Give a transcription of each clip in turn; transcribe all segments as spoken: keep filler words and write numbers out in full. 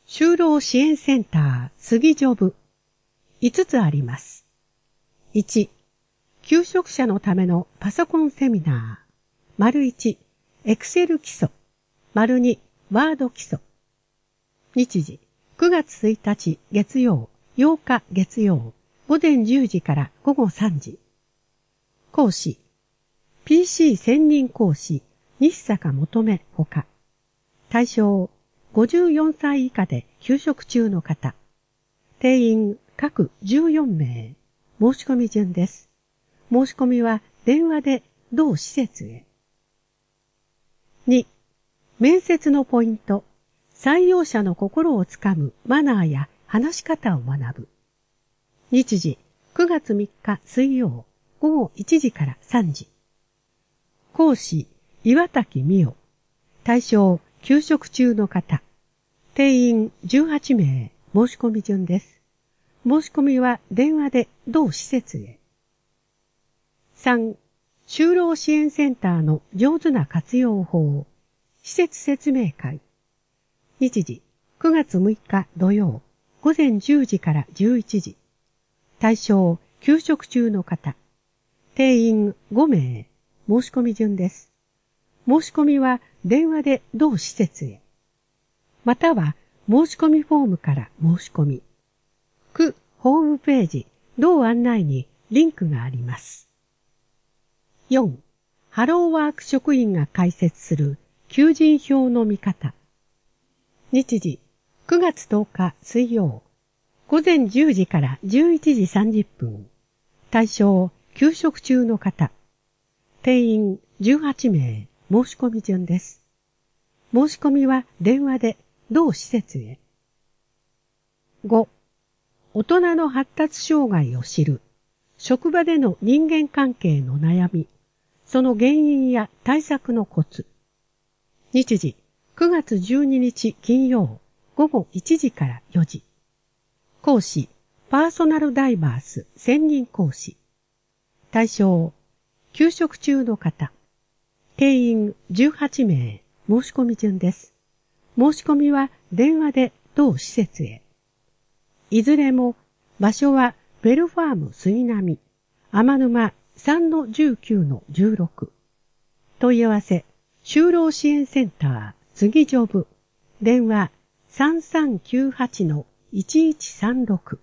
就労支援センター杉ジョブいつつあります。いち、求職者のためのパソコンセミナー。丸いち、エクセル基礎。丸に、ワード基礎。日時、くがつついたち月曜、ようか月曜、午前じゅうじから午後さんじ。講師、ピーシー 専任講師、西坂求めほか。対象、ごじゅうよんさい以下で休職中の方。定員各じゅうよんめい。申し込み順です。申し込みは電話で同施設へ。に、面接のポイント。採用者の心をつかむマナーや話し方を学ぶ。日時、くがつみっか水曜、午後いちじからさんじ。講師、岩滝美代。対象、休職中の方。定員じゅうはちめい。申し込み順です。申し込みは電話で同施設へ。さん、就労支援センターの上手な活用法。施設説明会。日時、くがつむいか土曜、午前じゅうじからじゅういちじ。対象、休職中の方。定員ごめい。申し込み順です。申し込みは電話で同施設へ。または申し込みフォームから申し込み。区ホームページ同案内にリンクがあります。よん. ハローワーク職員が開設する求人票の見方。日時、くがつとおか水曜、午前じゅうじからじゅういちじさんじゅっぷん。対象、休職中の方。定員じゅうはちめい。申し込み順です。申し込みは電話で同施設へ。ご. 大人の発達障害を知る。職場での人間関係の悩み。その原因や対策のコツ。日時、くがつじゅうににち金曜、午後いちじからよじ。講師、パーソナルダイバース専任講師。対象、休職中の方。定員じゅうはちめい。申し込み順です。申し込みは電話で同施設へ。いずれも場所はベルファーム杉並、天沼 さんのじゅうきゅうのじゅうろく。問い合わせ、就労支援センター杉ジョブ。電話 さんさんきゅうはちのいちいちさんろく。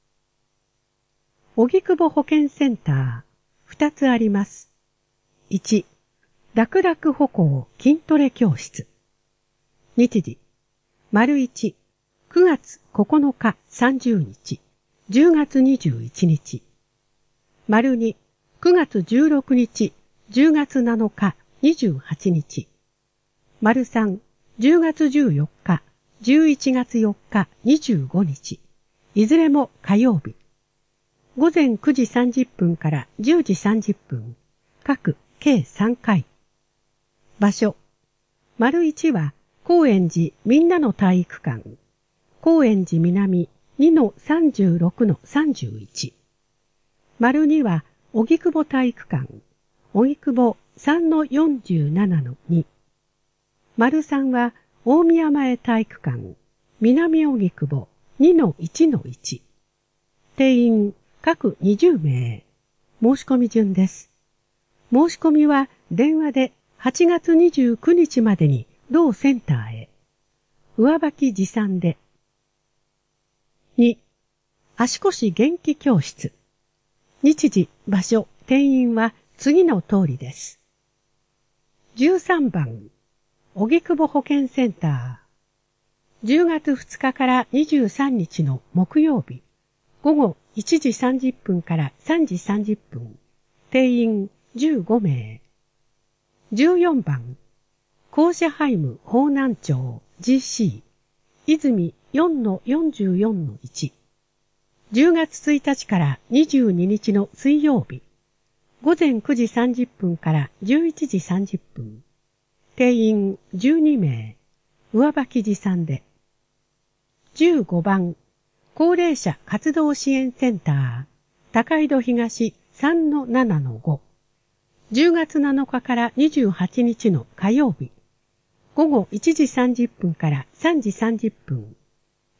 荻窪保健センター、二つあります。いち、楽々歩行筋トレ教室。日時、丸いち、くがつここのかさんじゅうにち、じゅうがつにじゅういちにち。丸に、くがつじゅうろくにち、じゅうがつなのかにじゅうはちにち。丸さん、じゅうがつじゅうよっか、じゅういちがつよっかにじゅうごにち。いずれも火曜日。午前くじさんじゅっぷんからじゅうじさんじゅっぷん。各計さんかい。場所。丸いちは高円寺みんなの体育館。高円寺南 にのさんじゅうろくのさんじゅういち。丸には荻窪体育館。荻窪 さんのよんじゅうななのに。丸さんは大宮前体育館。南荻窪 にのいちのいち。定員各にじゅうめい。申し込み順です。申し込みは電話ではちがつにじゅうくにちまでに同センターへ。上履き持参で。に. 足腰元気教室。日時、場所、定員は次の通りです。じゅうさんばん、荻窪保健センター。じゅうがつふつかからにじゅうさんにちの木曜日。午後いちじさんじゅっぷんからさんじさんじゅっぷん。定員じゅうごめい。じゅうよんばん、校舎ハイム方南町 ジーシー。泉 よんのよんじゅうよんのいち。じゅうがつついたちからにじゅうににちの水曜日。午前くじさんじゅっぷんからじゅういちじさんじゅっぷん。定員じゅうにめい。上履き持参で。じゅうごばん、高齢者活動支援センター。高井戸東 さんのななのご。じゅうがつなのかからにじゅうはちにちの火曜日。午後いちじさんじゅっぷんからさんじさんじゅっぷん。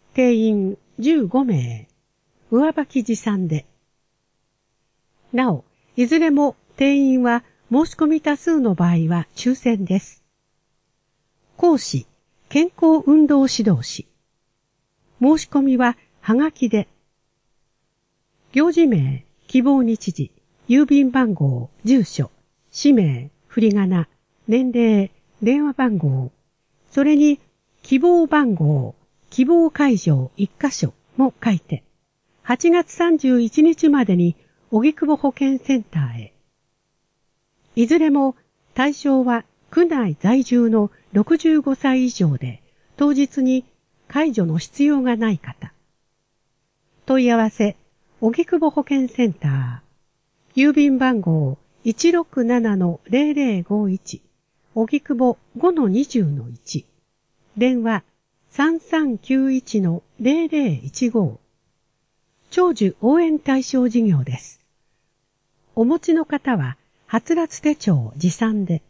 定員じゅうごめい、上履き持参で。なお、いずれも定員は申し込み多数の場合は抽選です。講師、健康運動指導士。申し込みははがきで。行事名、希望日時、郵便番号、住所、氏名、振り仮名、年齢、電話番号、それに希望番号、希望会場いっかしょも書いて、はちがつさんじゅういちにちまでに荻窪保健センターへ。いずれも対象は区内在住のろくじゅうごさい以上で、当日に介助の必要がない方。問い合わせ、荻窪保健センター。郵便番号 いちろくななのぜろぜろごいち。荻窪 ごのにじゅうのいち。電話 さんさんきゅういちのぜろぜろいちご。長寿応援対象事業です。お持ちの方は、はつらつ手帳持参で。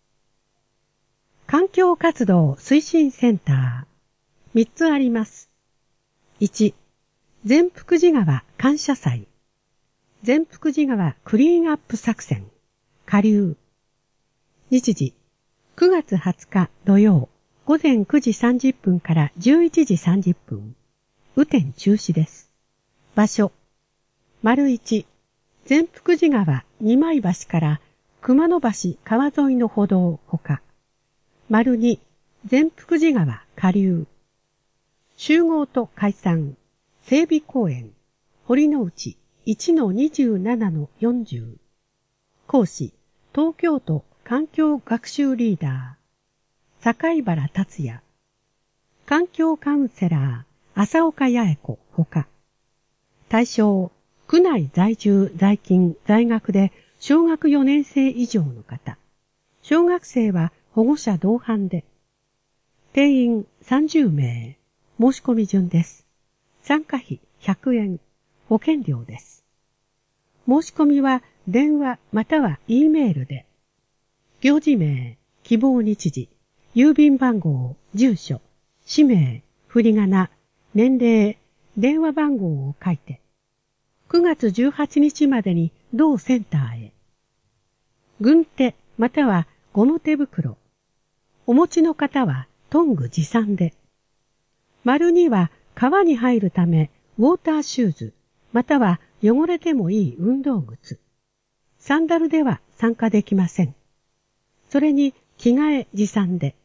環境活動推進センター。みっつあります。いち、善福寺川感謝祭。善福寺川クリーンアップ作戦。下流。日時、くがつはつか土曜、午前くじさんじゅっぷんからじゅういちじさんじゅっぷん。雨天中止です。場所。丸いち、善福寺川二枚橋から熊野橋川沿いの歩道ほか。丸に、善福寺川下流。集合と解散。整備公園。堀之内いちのにじゅうななのよんじゅう。講師、東京都環境学習リーダー。境原達也。環境カウンセラー、浅岡八重子ほか。対象、区内在住在勤在学で小学よねんせい以上の方。小学生は保護者同伴で。定員さんじゅうめい。申し込み順です。参加費ひゃくえん。保険料です。申し込みは電話または E メールで。行事名、希望日時、郵便番号、住所、氏名、振り仮名、年齢、電話番号を書いて、くがつじゅうはちにちまでに同センターへ。軍手またはゴム手袋。お持ちの方はトング持参で。丸には川に入るためウォーターシューズまたは汚れてもいい運動靴。サンダルでは参加できません。それに着替え持参で。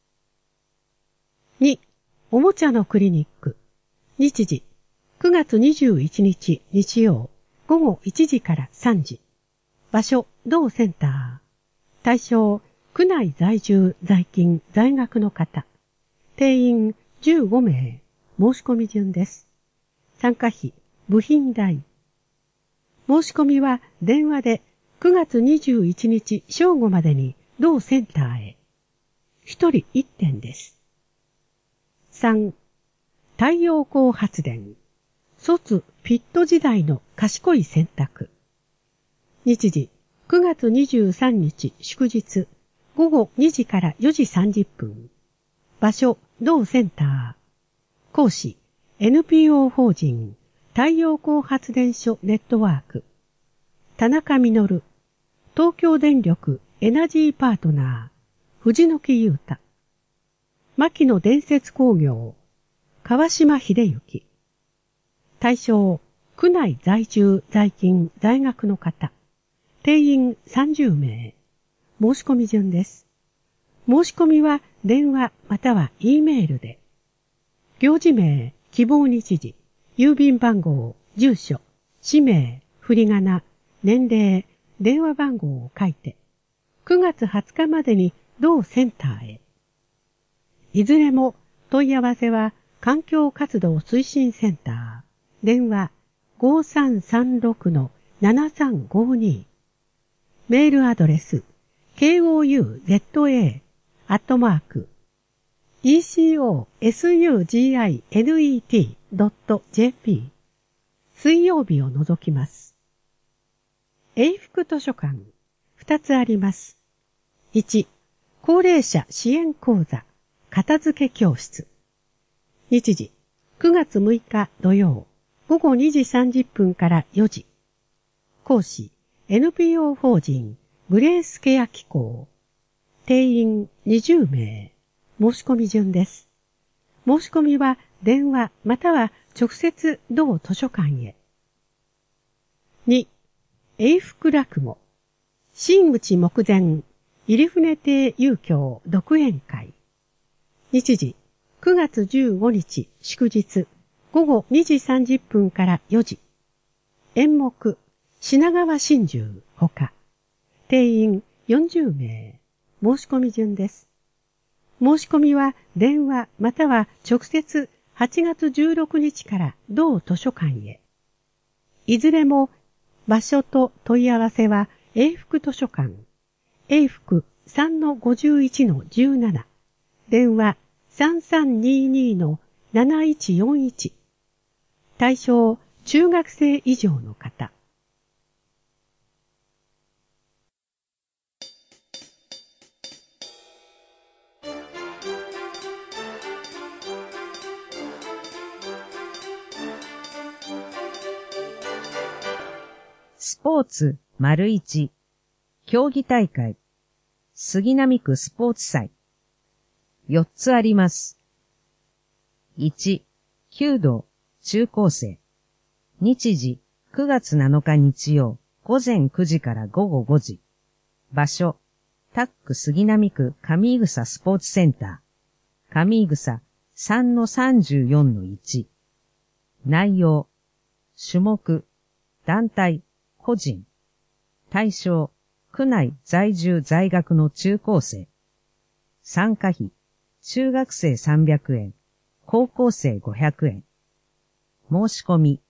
に、おもちゃのクリニック。日時、くがつにじゅういちにち日曜、ごごいちじからさんじ。場所、同センター。対象、区内在住、在勤、在学の方。定員じゅうごめい。申し込み順です。参加費、部品代。申し込みは電話でくがつにじゅういちにち正午までに同センターへ。一人一点です。さん、太陽光発電。卒フィット時代の賢い選択。日時、くがつにじゅうさんにち祝日、ごごにじからよじさんじゅっぷん。場所、同センター。講師、エヌピーオー 法人、太陽光発電所ネットワーク。田中実、東京電力エナジーパートナー、藤木優太。牧野伝説工業、川島秀幸。対象、区内在住、在勤、在学の方。定員さんじゅうめい。申し込み順です。申し込みは電話または E メールで。行事名、希望日時、郵便番号、住所、氏名、振り仮名、年齢、電話番号を書いて、くがつはつかまでに同センターへ。いずれも問い合わせは環境活動推進センター、電話 ごさんさんろくのななさんごに。メールアドレス ケーオーユーゼットエー アットマーク イーシーオーエスユージーアイエヌイーティー ドット ジェーピー 水曜日を除きます。永福図書館二つあります。いち、高齢者支援講座片付け教室。日時くがつむいか土曜、ごごにじさんじゅっぷんからよじ。講師、エヌピーオー 法人グレースケア機構。定員にじゅうめい。申し込み順です。申し込みは電話または直接同図書館へ。に. 永福落語。真打ち目前、入船亭遊興独演会。日時、くがつじゅうごにち祝日、ごごにじさんじゅっぷんからよじ。演目、品川真珠ほか。定員よんじゅうめい。申し込み順です。申し込みは電話または直接はちがつじゅうろくにちから同図書館へ。いずれも場所と問い合わせは永福図書館、永福 さんのごじゅういちのじゅうなな、電話 さんさんににのなないちよんいち。対象中学生以上の方。 スポーツ丸一競技大会杉並区スポーツ祭よっつあります。いち. 弓道中高生日時くがつなのか日曜午前くじから午後ごじ。場所タック杉並区上井草スポーツセンター上井草 さんのさんじゅうよんのいち。内容種目団体個人対象区内在住在学の中高生参加費中学生さんびゃくえん高校生ごひゃくえん申し込み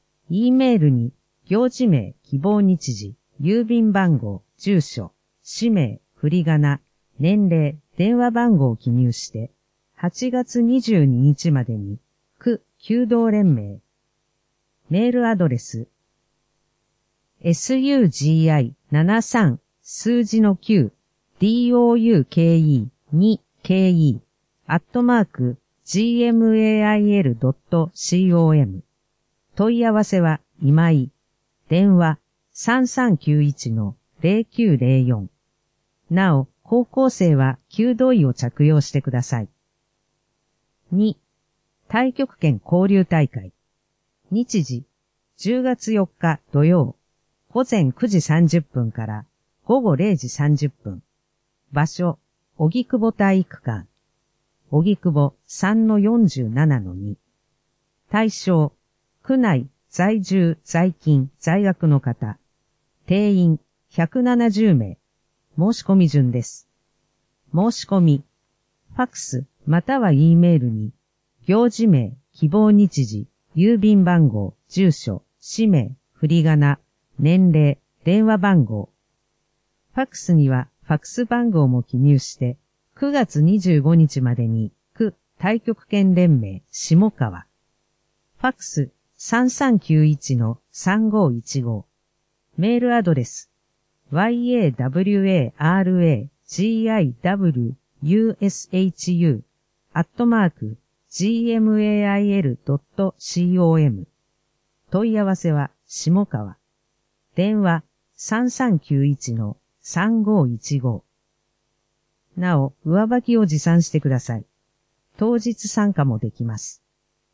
E メールに行事名希望日時郵便番号住所氏名振り仮名年齢電話番号を記入してはちがつにじゅうににちまでに区弓道連盟メールアドレスエスユージーアイななじゅうさん 数字のきゅう ドゥケーイーにケーイー アットマーク ジーエムエーアイエルドットコム 問い合わせは今井電話 さんさんきゅういちのゼロきゅうゼロよん なお高校生は弓道衣を着用してください。に. 太極拳交流大会日時じゅうがつよっか土曜午前くじさんじゅっぷんからごごれいじさんじゅっぷん。場所、荻窪体育館。荻窪 さんのよんじゅうななのに。対象、区内在住在勤在学の方。定員ひゃくななじゅうめい。申し込み順です。申し込み、ファックスまたは E メールに、行事名、希望日時、郵便番号、住所、氏名、振り仮名、年齢、電話番号。ファックスにはファックス番号も記入して、くがつにじゅうごにちまでに区太極拳連盟下川。ファックスさんさんきゅういちのさんごいちご。メールアドレス ワイエーダブリューエーアールエージーアイダブリューユーエスエイチユー アットマーク ジーエムエーアイエルドットコム 問い合わせは下川電話 さんさんきゅういちのさんごいちご。なお、上履きを持参してください。当日参加もできます。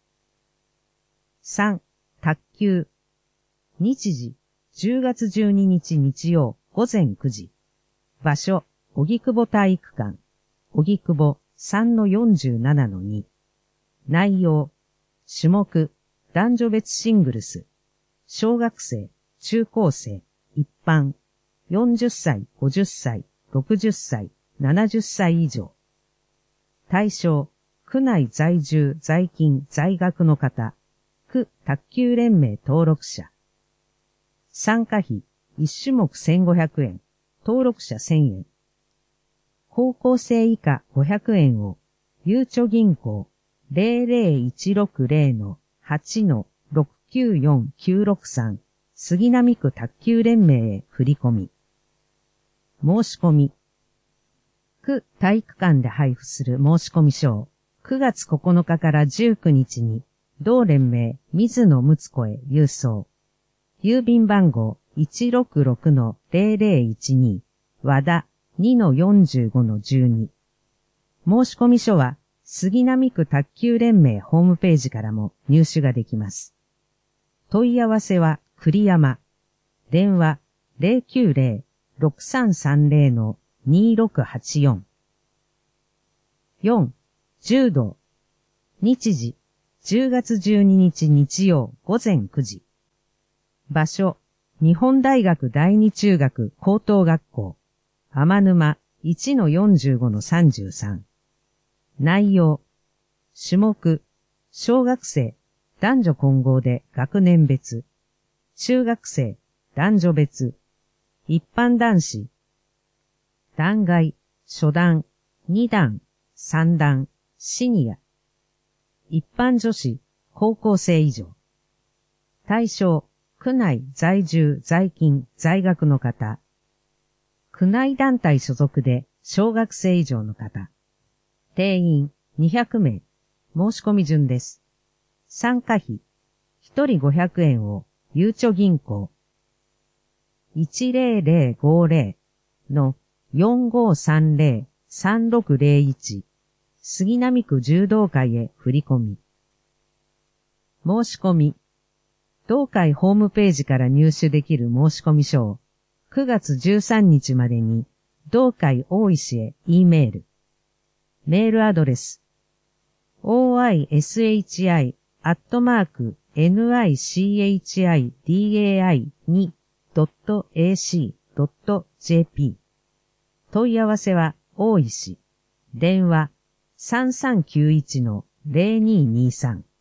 さん. 卓球日時じゅうがつじゅうににち日曜午前くじ。場所、荻窪体育館。荻窪 さんのよんじゅうななのに。内容、種目、男女別シングルス。小学生、中高生、一般。よんじゅっさい、ごじゅっさい、ろくじゅっさい、ななじゅっさい以上。対象、区内在住、在勤、在学の方。区卓球連盟登録者。参加費、いち種目せんごひゃくえん、登録者せんえん。高校生以下ごひゃくえんを、ゆうちょ銀行 ゼロゼロいちろくゼロのはちのろくきゅうよんきゅうろくさん 杉並区卓球連盟へ振り込み。申し込み。区体育館で配布する申し込み書をくがつここのかからじゅうくにちに同連盟水野睦子へ郵送。郵便番号 いちろくろくのぜろぜろいちに 和田 にのよんじゅうごのじゅうに。申込書は杉並区卓球連盟ホームページからも入手ができます。問い合わせは栗山。電話 ゼロきゅうゼロ ろくさんさんゼロのにろくはちよん。よん. 柔道。日時、じゅうがつじゅうににち日曜午前くじ。場所、日本大学第二中学高等学校。天沼 いちのよんじゅうごのさんじゅうさん。内容、種目、小学生、男女混合で学年別。中学生、男女別。一般男子。団外、初段、二段、三段、シニア。一般女子、高校生以上。対象、区内在住在勤在学の方。区内団体所属で小学生以上の方。定員にひゃくめい。申し込み順です。参加費、ひとりごひゃくえんをゆうちょ銀行。いちぜろぜろごぜろのよんごさんぜろ さんろくぜろいち杉並区柔道会へ振り込み。申し込み。同会ホームページから入手できる申込書をくがつじゅうさんにちまでに同会大石へ E メール。メールアドレス オーアイエスエイチアイ アットマーク ニチダイに ドット エーシー ドット ジェーピー。問い合わせは大石。電話 さんさんきゅういちのぜろににさん。